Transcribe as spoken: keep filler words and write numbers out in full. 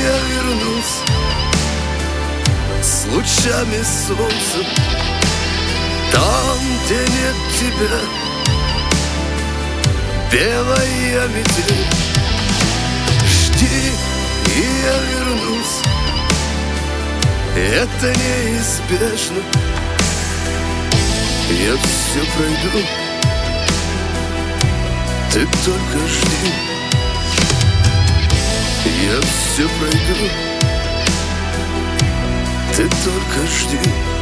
я вернусь с лучами солнца. Там, где нет тебя, белая метель. Жди, и я вернусь, это неизбежно. Я все пройду, ты только жди. Я все пройду, ты только жди.